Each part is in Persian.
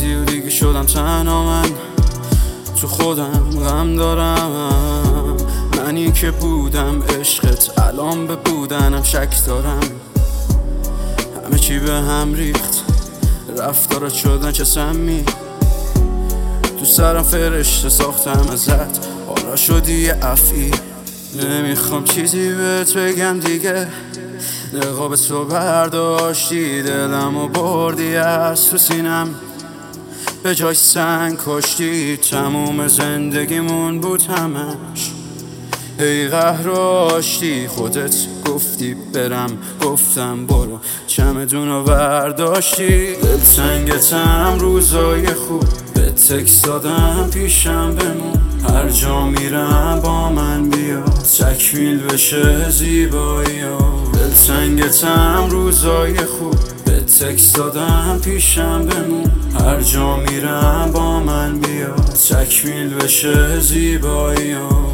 رفتی و دیگه شدم تنها. من تو خودم غم دارم، منی که بودم عشقت الان به بودنم شک دارم. همه چی به هم ریخت، رفتارت شدن چه سمی. تو سرم فرشته ساختم ازت، حالا شدی یه افعی. نمیخوام چیزی بهت بگم دیگه، نقاب تو برداشتی، دلم و بردی از تو سینم، به جای سنگ کشتی. تموم زندگیمون بود همش ای قهر و آشتی. خودت گفتی برم، گفتم برو، چمدونو برداشتی. دلتنگتم روزای خوب، به تکس دادم پیشم بمون. هر جا میرم با من بیا، تکمیل بشه زیبایی ها. دلتنگتم روزای خوب، به تکس دادم پیشم بمون. هر جا میرم با من بیا، تکمیل بشه زیبایی ها.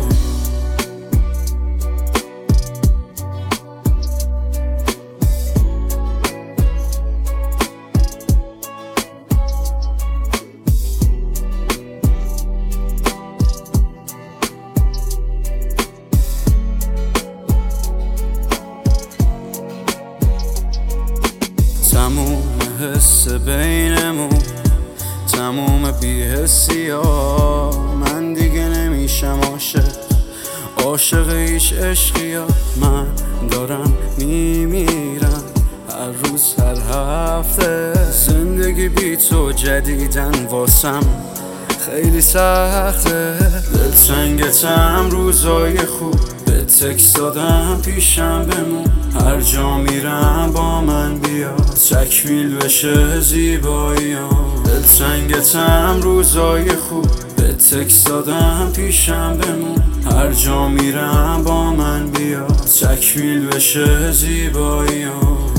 تموم حس بینمون، تموم بی‌حسی ها. من دیگه نمیشم عاشق هیچ عشقی ها. من دارم میمیرم هر روز هر هفته. زندگی بی تو جدیدن واسم خیلی سخته. دلتنگتم روزای خوب، به تکس دادم پیشم بمون. هر جا میرم با من بیا، تکمیل بشه زیبایی ها. دلتنگتم روزای خوب، به تکس دادم پیشم بمون. هر جا میرم با من بیا، تکمیل بشه زیبایی ها.